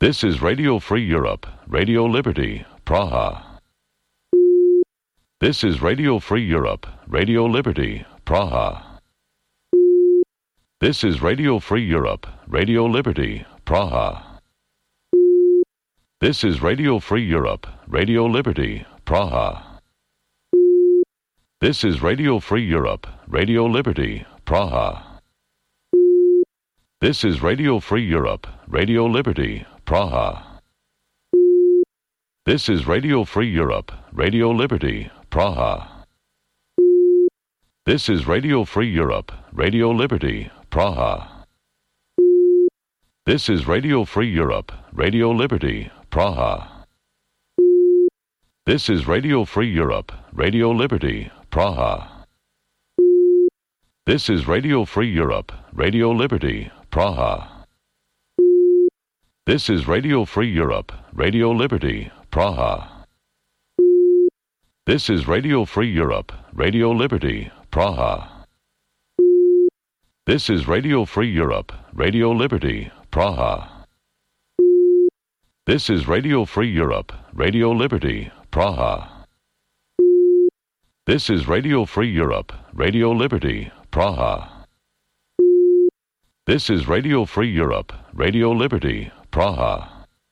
This is Radio Free Europe, Radio Liberty, Praha. This is Radio Free Europe, Radio Liberty, Praha. This is Radio Free Europe, Radio Liberty, Praha. This is Radio Free Europe, Radio Liberty, Praha. This is Radio Free Europe, Radio Liberty, Praha. This is Radio Free Europe, Radio Liberty, Praha. This is Radio Free Europe, Radio Liberty, Praha. This is Radio Free Europe, Radio Liberty, Praha. This is Radio Free Europe, Radio Liberty, Praha. This is Radio Free Europe, Radio Liberty, Praha. This is Radio Free Europe, Radio Liberty, Praha. This is Radio Free Europe, Radio Liberty, Praha. This is Radio Free Europe, Radio Liberty, Praha. This is Radio Free Europe, Radio Liberty, Praha. This is Radio Free Europe, Radio Liberty, Praha. This is Radio Free Europe, Radio Liberty, Praha. This is Radio Free Europe, Radio Liberty, Praha.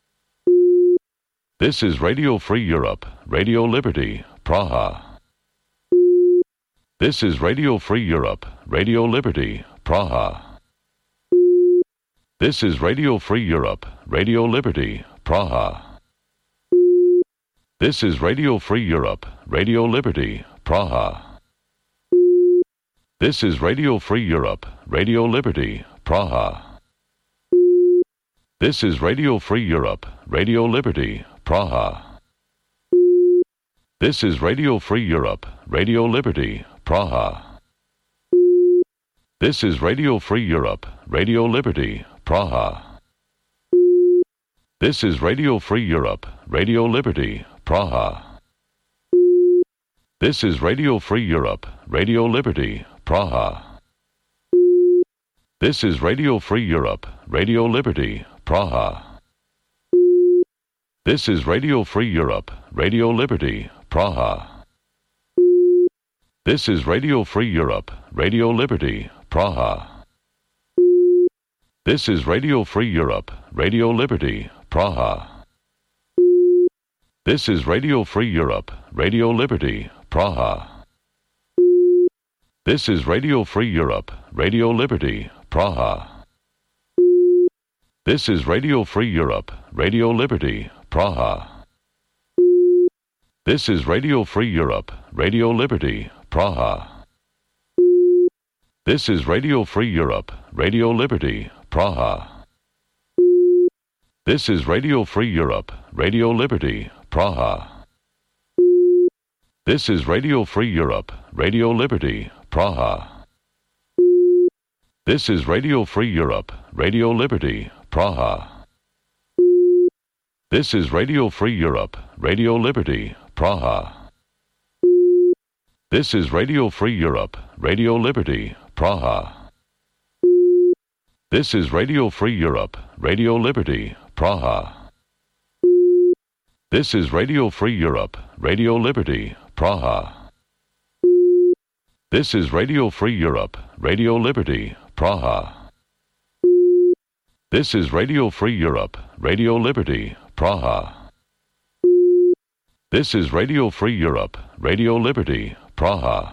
This is Radio Free Europe, Radio Liberty, Praha. This is Radio Free Europe, Radio Liberty, Praha. This is Radio Free Europe, Radio Liberty, Praha. This is Radio Free Europe, Radio Liberty, Praha. This is Radio Free Europe, Radio Liberty, Praha. This is Radio Free Europe, Radio Liberty, Praha. This is Radio Free Europe, Radio Liberty, Praha. This is Radio Free Europe, Radio Liberty, Praha. This is Radio Free Europe, Radio Liberty, Praha. This is Radio Free Europe, Radio Liberty, Praha. This is Radio Free Europe, Radio Liberty, Praha. This is Radio Free Europe, Radio Liberty, Praha. This is Radio Free Europe, Radio Liberty, Praha. This is Radio Free Europe, Radio Liberty, Praha. This is Radio Free Europe, Radio Liberty, Praha. This is Radio Free Europe, Radio Liberty, Praha. This is Radio Free Europe, Radio Liberty, Praha. This is Radio Free Europe, Radio Liberty, Praha. This is Radio Free Europe, Radio Liberty, Praha. This is Radio Free Europe, Radio Liberty, Praha. This is Radio Free Europe, Radio Liberty, Praha. This is Radio Free Europe, Radio Liberty, Praha. This is Radio Free Europe, Radio Liberty, Praha. This is Radio Free Europe, Radio Liberty, Praha. This is Radio Free Europe, Radio Liberty, Praha. This is Radio Free Europe, Radio Liberty, Praha. This is Radio Free Europe, Radio Liberty, Praha. This is Radio Free Europe, Radio Liberty, Praha. This is Radio Free Europe, Radio Liberty, Praha.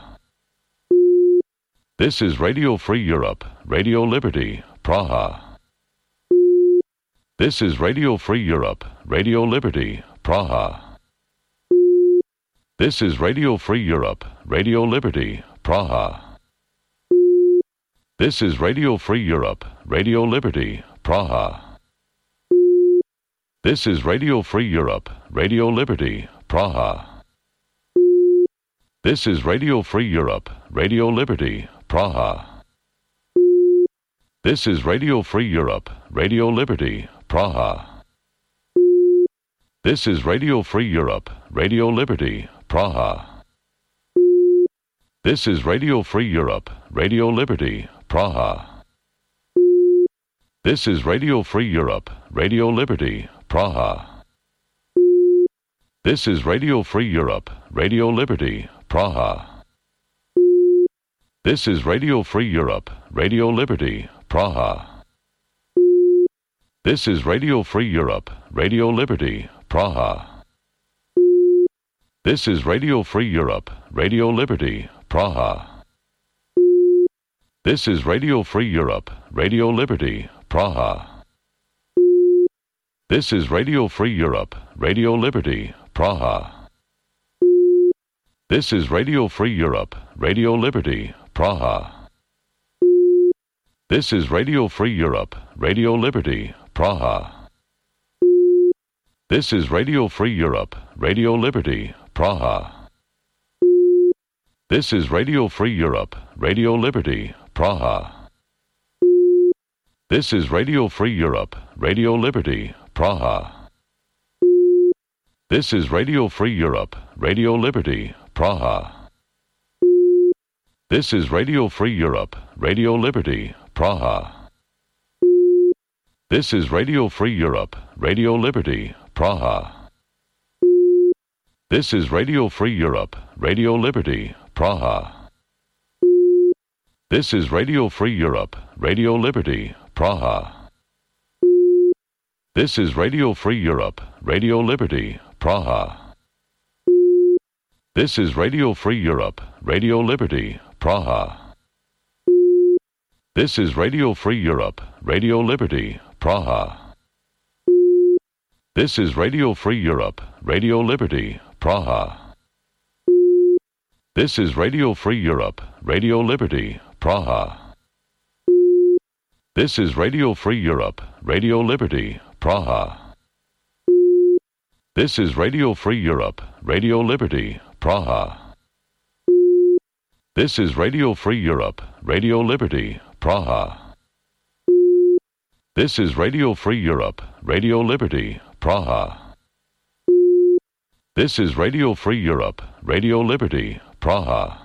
This is Radio Free Europe, Radio Liberty, Praha. This is Radio Free Europe, Radio Liberty, Praha. This is Radio Free Europe, Radio Liberty, Praha. This is Radio Free Europe, Radio Liberty, Praha. This is Radio Free Europe, Radio Liberty, Praha. This is Radio Free Europe, Radio Liberty, Praha. This is Radio Free Europe, Radio Liberty, Praha. This is Radio Free Europe, Radio Liberty, Praha. This is Radio Free Europe, Radio Liberty, Praha. This is Radio Free Europe, Radio Liberty, Praha. This is Radio Free Europe, Radio Liberty, Praha. This is Radio Free Europe, Radio Liberty, Praha. This is Radio Free Europe, Radio Liberty, Praha. This is Radio Free Europe, Radio Liberty, Praha. This is Radio Free Europe, Radio Liberty, Praha. This is Radio Free Europe, Radio Liberty, Praha. This is Radio Free Europe, Radio Liberty, Praha. This is Radio Free Europe, Radio Liberty, Praha. This is Radio Free Europe, Radio Liberty, Praha. This is Radio Free Europe, Radio Liberty, Praha. This is Radio Free Europe, Radio Liberty, Praha. This is Radio Free Europe, Radio Liberty, Praha. This is Radio Free Europe, Radio Liberty, Praha. This is Radio Free Europe, Radio Liberty, Praha. This is Radio Free Europe, Radio Liberty, Praha. This is Radio Free Europe, Radio Liberty, Praha. This is Radio Free Europe, Radio Liberty, Praha. This is Radio Free Europe, Radio Liberty, Praha. This is Radio Free Europe, Radio Liberty, Praha. This is Radio Free Europe, Radio Liberty, Praha. This is Radio Free Europe, Radio Liberty, Praha. This is Radio Free Europe, Radio Liberty, Praha. This is Radio Free Europe, Radio Liberty, Praha. This is Radio Free Europe, Radio Liberty, Praha. This is Radio Free Europe, Radio Liberty, Praha. This is Radio Free Europe, Radio Liberty, Praha.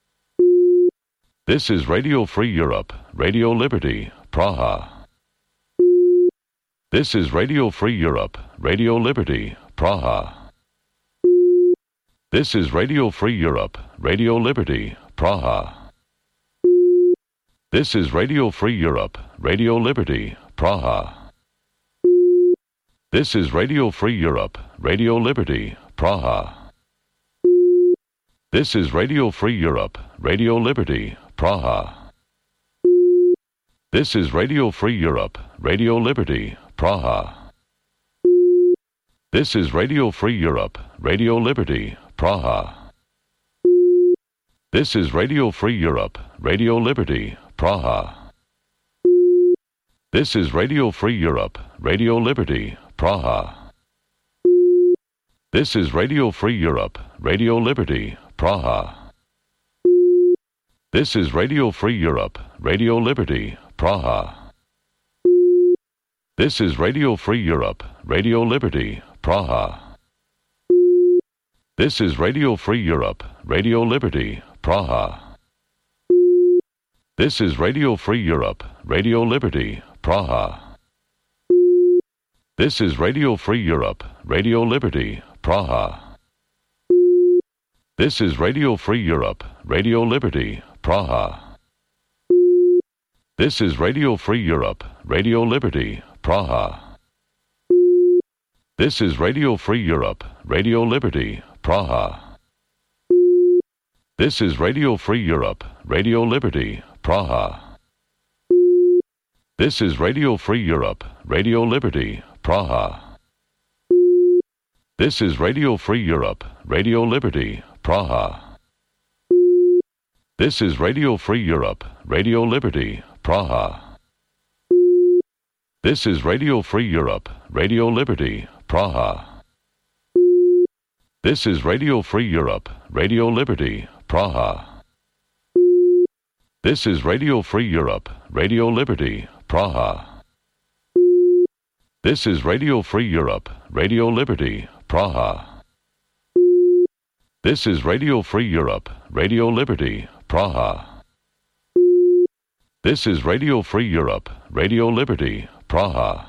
This is Radio Free Europe, Radio Liberty, Praha. This is Radio Free Europe, Radio Liberty, Praha. This is Radio Free Europe, Radio Liberty, Praha. This is Radio Free Europe, Radio Liberty, Praha. This is Radio Free Europe, Radio Liberty, Praha. This is Radio Free Europe, Radio Liberty, Praha. This is Radio Free Europe, Radio Liberty, Praha. This is Radio Free Europe, Radio Liberty, Praha. This is Radio Free Europe, Radio Liberty, Praha. This is Radio Free Europe, Radio Liberty, Praha. This is Radio Free Europe, Radio Liberty, Praha. This is Radio Free Europe, Radio Liberty, Praha. This is Radio Free Europe, Radio Liberty, Praha. This is Radio Free Europe, Radio Liberty, Praha. This is Radio Free Europe, Radio Liberty, Praha. This is Radio Free Europe, Radio Liberty, Praha. This is Radio Free Europe, Radio Liberty, Praha. This is Radio Free Europe, Radio Liberty, Praha. This is Radio Free Europe, Radio Liberty, Praha. This is Radio Free Europe, Radio Liberty, Praha. This is Radio Free Europe, Radio Liberty, Praha. This is Radio Free Europe, Radio Liberty, Praha. This is Radio Free Europe, Radio Liberty, Praha. This is Radio Free Europe, Radio Liberty, Praha. This is Radio Free Europe, Radio Liberty, Praha. This is Radio Free Europe, Radio Liberty, Praha. This is Radio Free Europe, Radio Liberty, Praha. This is Radio Free Europe, Radio Liberty, Praha. This is Radio Free Europe, Radio Liberty, Praha.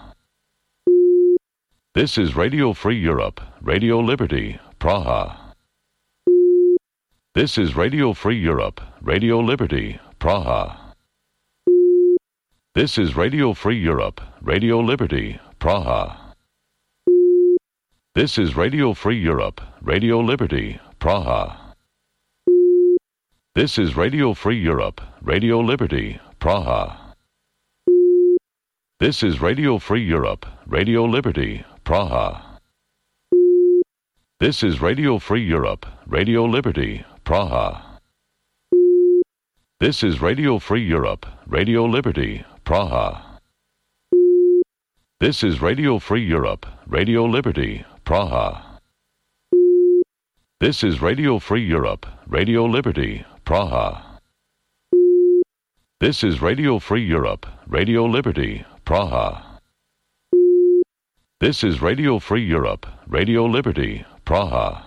This is Radio Free Europe, Radio Liberty, Praha. This is Radio Free Europe, Radio Liberty, Praha. This is Radio Free Europe, Radio Liberty, Praha. This is Radio Free Europe, Radio Liberty, Praha. This is Radio Free Europe, Radio Liberty, Praha. This is Radio Free Europe, Radio Liberty, Praha. This is Radio Free Europe, Radio Liberty, Praha. This is Radio Free Europe, Radio Liberty, Praha. This is Radio Free Europe, Radio Liberty, Praha. This is Radio Free Europe, Radio Liberty, Praha. This is Radio Free Europe, Radio Liberty, Praha. This is Radio Free Europe, Radio Liberty, Praha.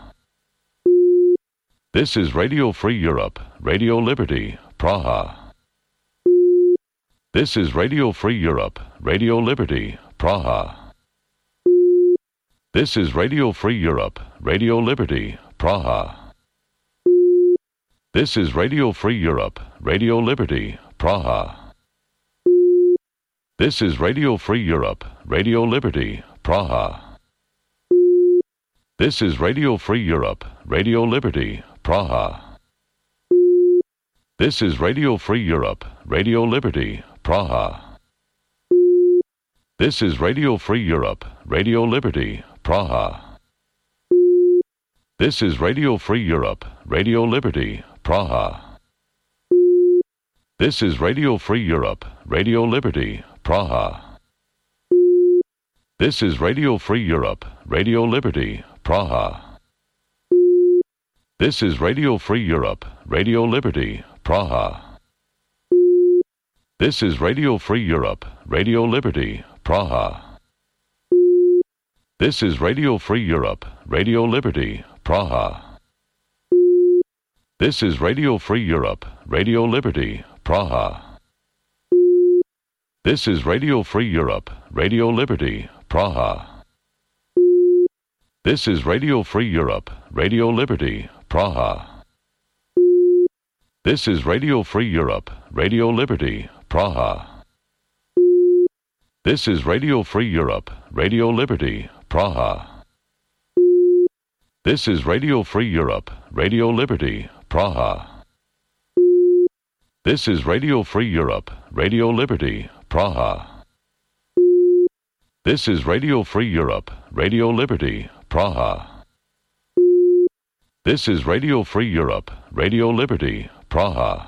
This is Radio Free Europe, Radio Liberty, Praha. This is Radio Free Europe, Radio Liberty, Praha. This is Radio Free Europe, Radio Liberty, Praha. This is Radio Free Europe, Radio Liberty, Praha. This is Radio Free Europe, Radio Liberty, Praha. This is Radio Free Europe, Radio Liberty, Praha. This is Radio Free Europe, Radio Liberty, Praha. This is Radio Free Europe, Radio Liberty, Praha. This is Radio Free Europe, Radio Liberty, Praha. This is Radio Free Europe, Radio Liberty, Praha. This is Radio Free Europe, Radio Liberty, Praha. This is Radio Free Europe, Radio Liberty, Praha. This is Radio Free Europe, Radio Liberty, Praha. This is Radio Free Europe, Radio Liberty, Praha. This is Radio Free Europe, Radio Liberty, Praha. This is Radio Free Europe, Radio Liberty, Praha. This is Radio Free Europe, Radio Liberty, Praha. This is Radio Free Europe, Radio Liberty, Praha. This is Radio Free Europe, Radio Liberty, Praha. This is Radio Free Europe, Radio Liberty, Praha. This is Radio Free Europe, Radio Liberty, Praha. This is Radio Free Europe, Radio Liberty, Praha. This is Radio Free Europe, Radio Liberty, Praha.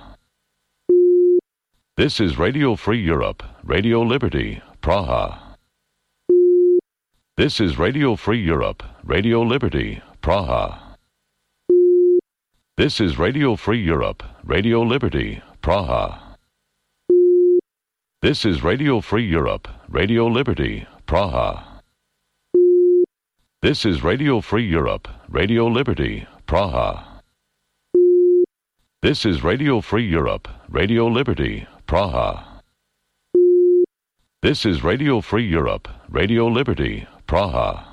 This is Radio Free Europe, Radio Liberty, Praha. This is Radio Free Europe, Radio Liberty, Praha. This is Radio Free Europe, Radio Liberty, Praha. This is Radio Free Europe, Radio Liberty, Praha. This is Radio Free Europe, Radio Liberty, Praha. This is Radio Free Europe, Radio Liberty, Praha. This is Radio Free Europe, Radio Liberty, Praha.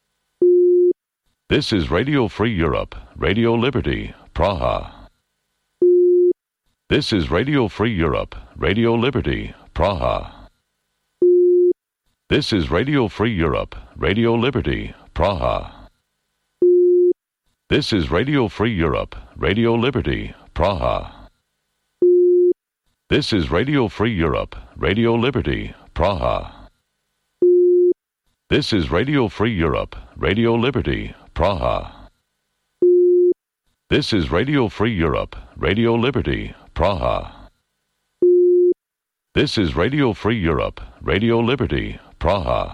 This is Radio Free Europe, Radio Liberty, Praha. This is Radio Free Europe, Radio Liberty, Praha. This is Radio Free Europe, Radio Liberty, Praha. This is Radio Free Europe, Radio Liberty, Praha. This is Radio Free Europe, Radio Liberty, Praha. This is Radio Free Europe, Radio Liberty, Praha. This is Radio Free Europe, Radio Liberty, Praha. This is Radio Free Europe, Radio Liberty, Praha.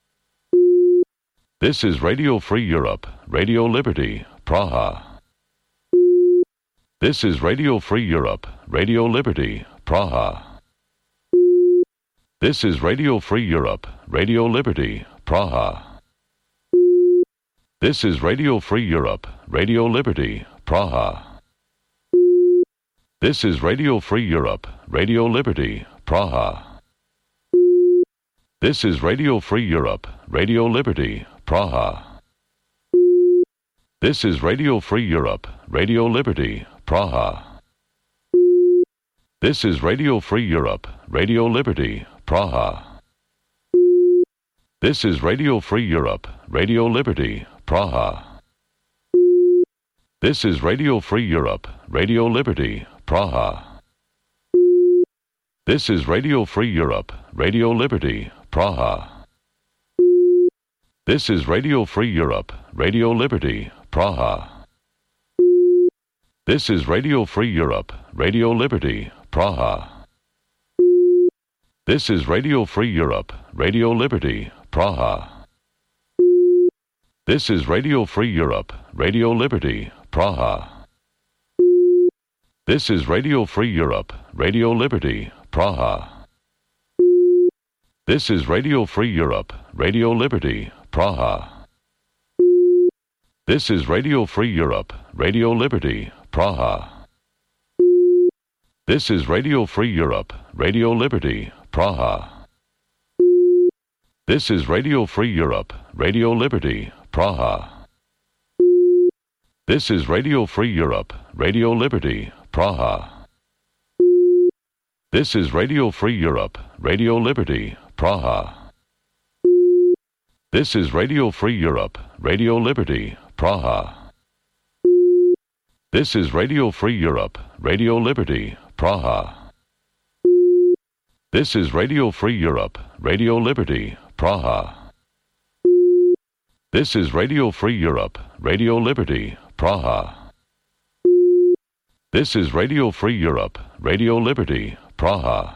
This is Radio Free Europe, Radio Liberty, Praha. This is Radio Free Europe, Radio Liberty, Praha. This is Radio Free Europe, Radio Liberty, Praha. This is Radio Free Europe, Radio Liberty, Praha. This is Radio Free Europe, Radio Liberty, Praha. This is Radio Free Europe, Radio Liberty, Praha. This is Radio Free Europe, Radio Liberty, Praha. This is Radio Free Europe, Radio Liberty, Praha. This is Radio Free Europe, Radio Liberty, Praha. This is Radio Free Europe, Radio Liberty, Praha. This is Radio Free Europe, Radio Liberty, Praha. This is Radio Free Europe, Radio Liberty, Praha. This is Radio Free Europe, Radio Liberty, Praha. This is Radio Free Europe, Radio Liberty, Praha. This is Radio Free Europe, Radio Liberty, Praha. This is Radio Free Europe, Radio Liberty, Praha. This is Radio Free Europe, Radio Liberty, Praha. This is Radio Free Europe, Radio Liberty, Praha. This is Radio Free Europe, Radio Liberty, Praha. This is Radio Free Europe, Radio Liberty, Praha. This is Radio Free Europe, Radio Liberty, Praha. This is Radio Free Europe, Radio Liberty, Praha. This is Radio Free Europe, Radio Liberty, Praha. This is Radio Free Europe, Radio Liberty, Praha. This is Radio Free Europe, Radio Liberty, Praha. This is Radio Free Europe, Radio Liberty, Praha. This is Radio Free Europe, Radio Liberty, Praha.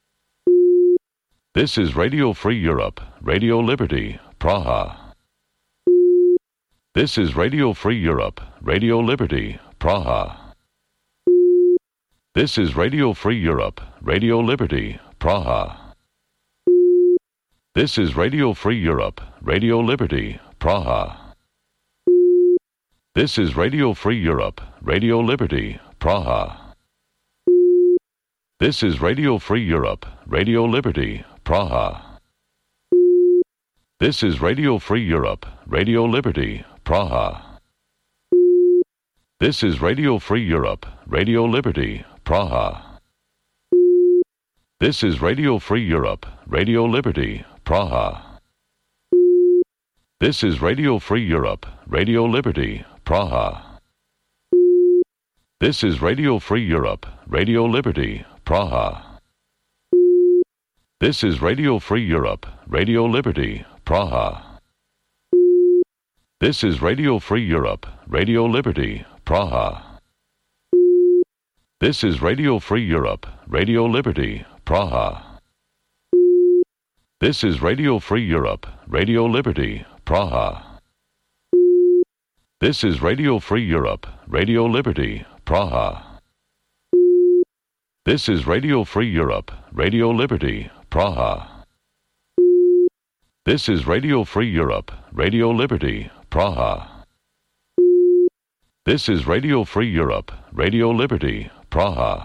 This is Radio Free Europe, Radio Liberty, Praha. This is Radio Free Europe, Radio Liberty, Praha. This is Radio Free Europe, Radio Liberty, Praha. This is Radio Free Europe, Radio Liberty, Praha. This is Radio Free Europe, Radio Liberty, Praha. This is Radio Free Europe, Radio Liberty, Praha. This is Radio Free Europe, Radio Liberty, Praha. This is Radio Free Europe, Radio Liberty, Praha. This is Radio Free Europe, Radio Liberty, Praha. This is Radio Free Europe, Radio Liberty, Praha. This is Radio Free Europe, Radio Liberty, Praha. This is Radio Free Europe, Radio Liberty, Praha. This is Radio Free Europe, Radio Liberty, Praha. This is Radio Free Europe, Radio Liberty, Praha. This is Radio Free Europe, Radio Liberty, Praha. This is Radio Free Europe, Radio Liberty, Praha. This is Radio Free Europe, Radio Liberty, Praha. This is Radio Free Europe, Radio Liberty, Praha. This is Radio Free Europe, Radio Liberty, Praha.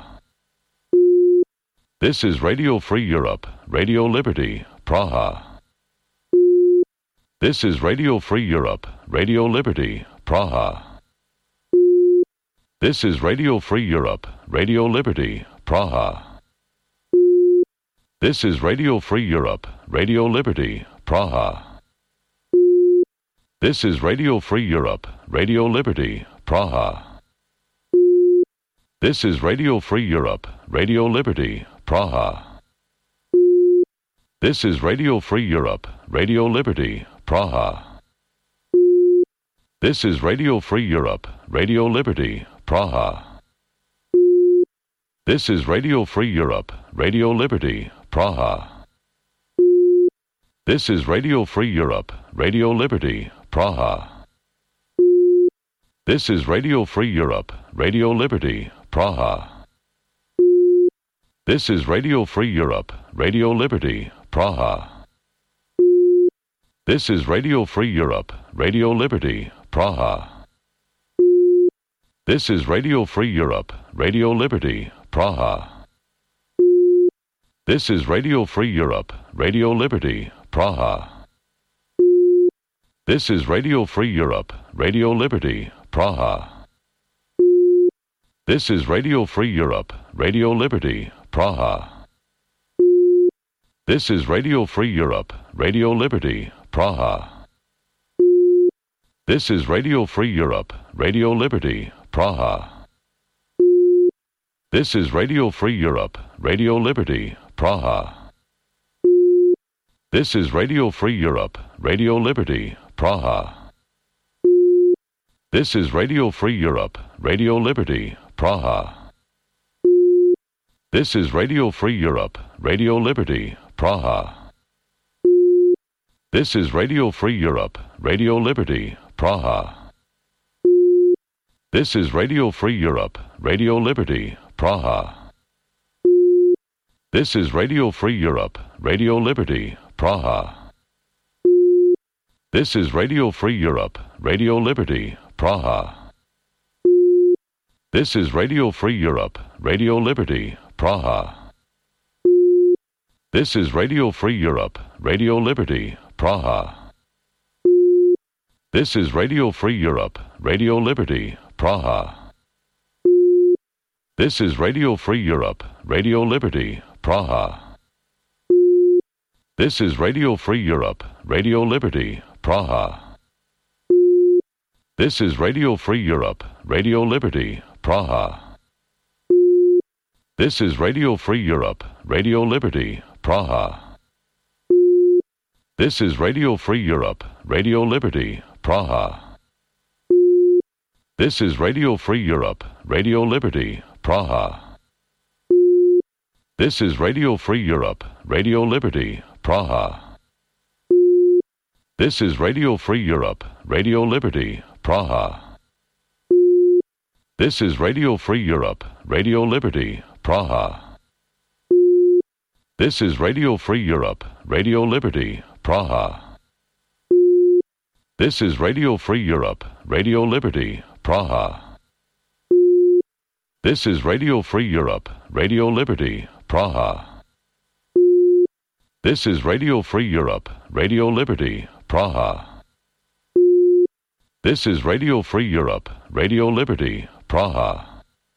This is Radio Free Europe, Radio Liberty, Praha. This is Radio Free Europe, Radio Liberty, Praha. This is Radio Free Europe, Radio Liberty, Praha. This is Radio Free Europe, Radio Liberty, Praha. This is Radio Free Europe, Radio Liberty, Praha. This is Radio Free Europe, Radio Liberty, Praha. This is Radio Free Europe, Radio Liberty, Praha. This is Radio Free Europe, Radio Liberty, Praha. This is Radio Free Europe, Radio Liberty, Praha. This is Radio Free Europe, Radio Liberty, Praha. This is Radio Free Europe, Radio Liberty, Praha. This is Radio Free Europe, Radio Liberty, Praha. This is Radio Free Europe, Radio Liberty, Praha. This is Radio Free Europe, Radio Liberty, Praha. This is Radio Free Europe, Radio Liberty, Praha. This is Radio Free Europe, Radio Liberty, Praha. This is Radio Free Europe, Radio Liberty, Praha. This is Radio Free Europe, Radio Liberty, Praha. This is Radio Free Europe, Radio Liberty, Praha. This is Radio Free Europe, Radio Liberty, Praha. This is Radio Free Europe, Radio Liberty, Praha. This is Radio Free Europe, Radio Liberty, Praha. This is Radio Free Europe, Radio Liberty, Praha. This is Radio Free Europe, Radio Liberty, Praha. This is Radio Free Europe, Radio Liberty, Praha. This is Radio Free Europe, Radio Liberty, Praha. This is Radio Free Europe, Radio Liberty, Praha. This is Radio Free Europe, Radio Liberty, Praha. This is Radio Free Europe, Radio Liberty, Praha. This is Radio Free Europe, Radio Liberty, Praha. This is Radio Free Europe, Radio Liberty, Praha. This is Radio Free Europe, Radio Liberty, Praha. This is Radio Free Europe, Radio Liberty, Praha. This is Radio Free Europe, Radio Liberty, Praha. This is Radio Free Europe, Radio Liberty, Praha. This is Radio Free Europe, Radio Liberty, Praha. This is Radio Free Europe, Radio Liberty, Praha. This is Radio Free Europe, Radio Liberty, Praha. This is Radio Free Europe, Radio Liberty, Praha. This is Radio Free Europe, Radio Liberty, Praha. This is Radio Free Europe, Radio Liberty, Praha. This is Radio Free Europe, Radio Liberty, Praha. This is Radio Free Europe, Radio Liberty, Praha. This is Radio Free Europe, Radio Liberty, Praha.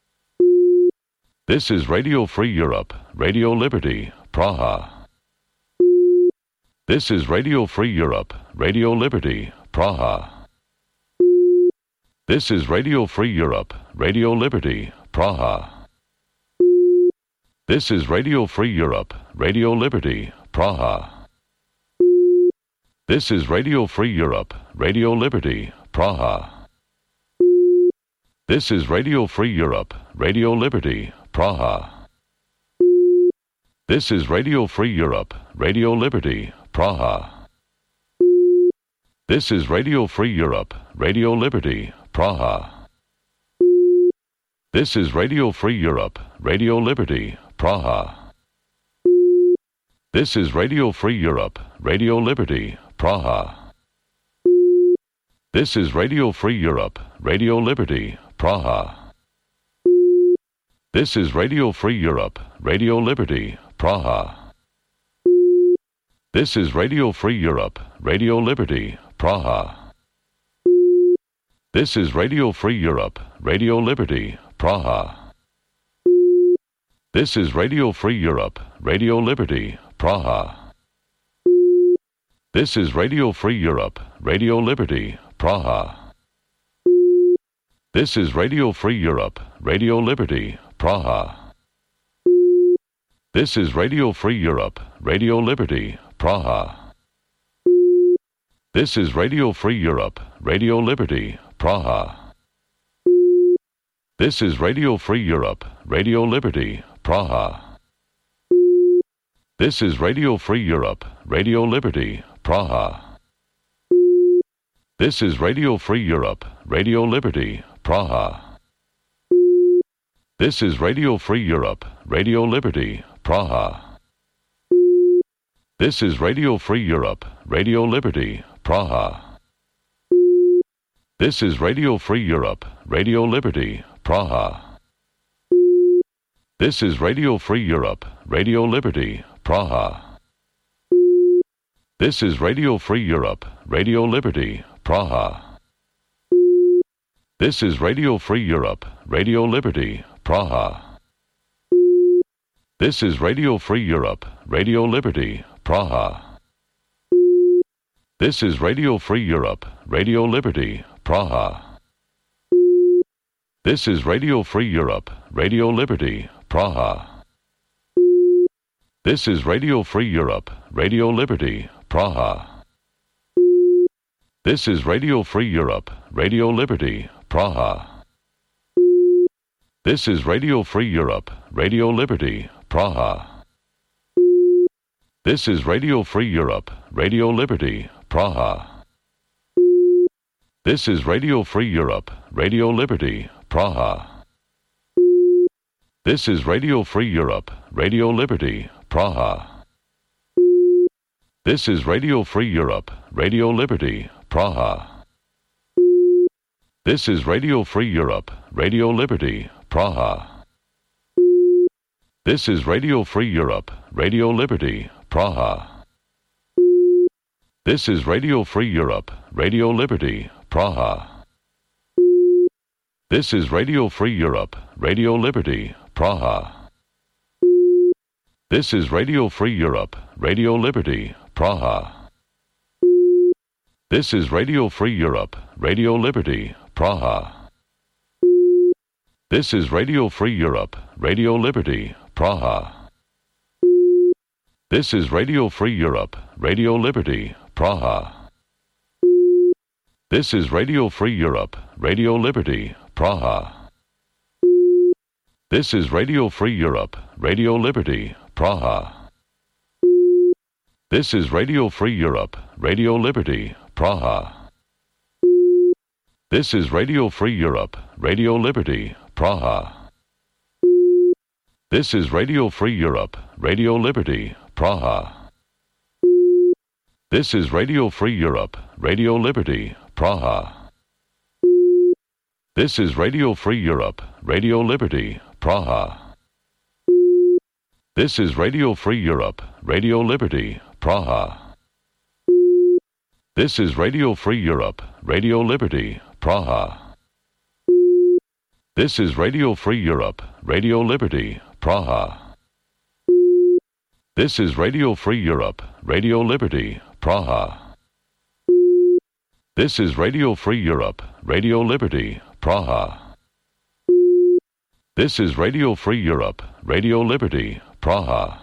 This is Radio Free Europe, Radio Liberty, Praha. This is Radio Free Europe, Radio Liberty, Praha. This is Radio Free Europe, Radio Liberty, Praha. This is Radio Free Europe, Radio Liberty, Praha. This is Radio Free Europe, Radio Liberty, Praha. This is Radio Free Europe, Radio Liberty, Praha. This is Radio Free Europe, Radio Liberty, Praha. This is Radio Free Europe, Radio Liberty, Praha. This is Radio Free Europe, Radio Liberty, Praha. This is Radio Free Europe, Radio Liberty, Praha. This is Radio Free Europe, Radio Liberty, Praha. This is Radio Free Europe, Radio Liberty, Praha. This is Radio Free Europe, Radio Liberty, Praha. This is Radio Free Europe, Radio Liberty, Praha. This is Radio Free Europe, Radio Liberty, Praha. This is Radio Free Europe, Radio Liberty, Praha. This is Radio Free Europe, Radio Liberty, Praha. This is Radio Free Europe, Radio Liberty, Praha. This is Radio Free Europe, Radio Liberty, Praha. This is Radio Free Europe, Radio Liberty, Praha. This is Radio Free Europe, Radio Liberty, Praha. This is Radio Free Europe, Radio Liberty, Praha. This is Radio Free Europe, Radio Liberty, Praha. This is Radio Free Europe, Radio Liberty, Praha. This is Radio Free Europe, Radio Liberty, Praha. This is Radio Free Europe, Radio Liberty, Praha. This is Radio Free Europe, Radio Liberty, Praha. This is Radio Free Europe, Radio Liberty, Praha. This is Radio Free Europe, Radio Liberty, Praha. This is Radio Free Europe, Radio Liberty, Praha. This is Radio Free Europe, Radio Liberty, Praha. This is Radio Free Europe, Radio Liberty, Praha. This is Radio Free Europe, Radio Liberty, Praha. This is Radio Free Europe, Radio Liberty, Praha. This is Radio Free Europe, Radio Liberty, Praha. This is Radio Free Europe, Radio Liberty, Praha. This is Radio Free Europe, Radio Liberty, Praha. This is Radio Free Europe, Radio Liberty, Praha. This is Radio Free Europe, Radio Liberty, Praha. This is Radio Free Europe, Radio Liberty, Praha. This is Radio Free Europe, Radio Liberty, Praha. This is Radio Free Europe, Radio Liberty, Praha. This is Radio Free Europe, Radio Liberty, Praha. This is Radio Free Europe, Radio Liberty, Praha. This is Radio Free Europe, Radio Liberty, Praha. This is Radio Free Europe, Radio Liberty, Praha. This is Radio Free Europe, Radio Liberty, Praha. This is Radio Free Europe, Radio Liberty, Praha. This is Radio Free Europe, Radio Liberty, Praha. This is Radio Free Europe, Radio Liberty, Praha. This is Radio Free Europe, Radio Liberty, Praha. This is Radio Free Europe, Radio Liberty, Praha. This is Radio Free Europe, Radio Liberty, Praha. This is Radio Free Europe, Radio Liberty, Praha. This is Radio Free Europe, Radio Liberty, Praha. This is Radio Free Europe, Radio Liberty, Praha. This is Radio Free Europe, Radio Liberty, Praha. This is Radio Free Europe, Radio Liberty, Praha. This is Radio Free Europe, Radio Liberty, Praha.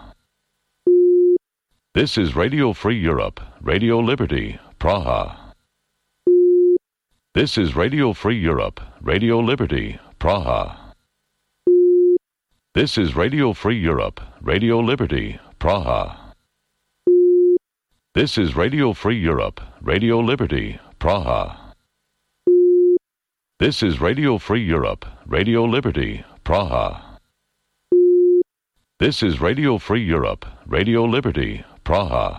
This is Radio Free Europe, Radio Liberty, Praha. This is Radio Free Europe, Radio Liberty, Praha. This is Radio Free Europe, Radio Liberty, Praha. This is Radio Free Europe, Radio Liberty, Praha. This is Radio Free Europe, Radio Liberty, Praha. This is Radio Free Europe, Radio Liberty, Praha.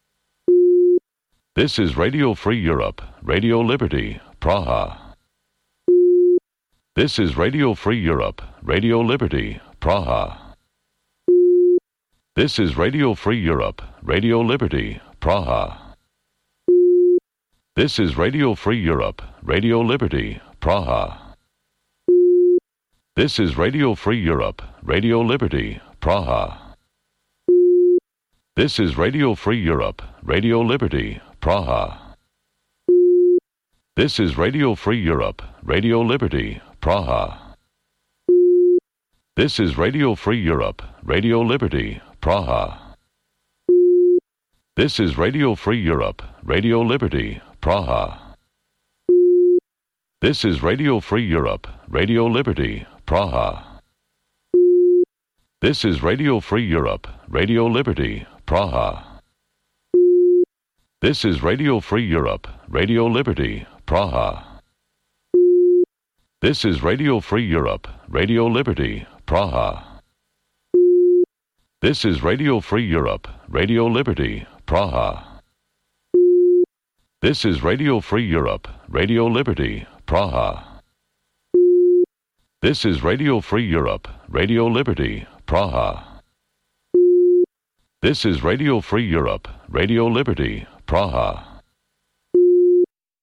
This is Radio Free Europe, Radio Liberty, Praha. This is Radio Free Europe, Radio Liberty, Praha. This is Radio Free Europe, Radio Liberty, Praha. This is Radio Free Europe, Radio Liberty, Praha. This is Radio Free Europe, Radio Liberty, Praha. This is Radio Free Europe, Radio Liberty, Praha. This is Radio Free Europe, Radio Liberty, Praha. This is Radio Free Europe, Radio Liberty, Praha. This is Radio Free Europe, Radio Liberty, Praha. This is Radio Free Europe, Radio Liberty, Praha. This is Radio Free Europe, Radio Liberty, Praha. This is Radio Free Europe, Radio Liberty, Praha. This is Radio Free Europe, Radio Liberty, Praha. This is Radio Free Europe, Radio Liberty, Praha. This is Radio Free Europe, Radio Liberty, Praha. This is Radio Free Europe, Radio Liberty, Praha. This is Radio Free Europe, Radio Liberty, Praha.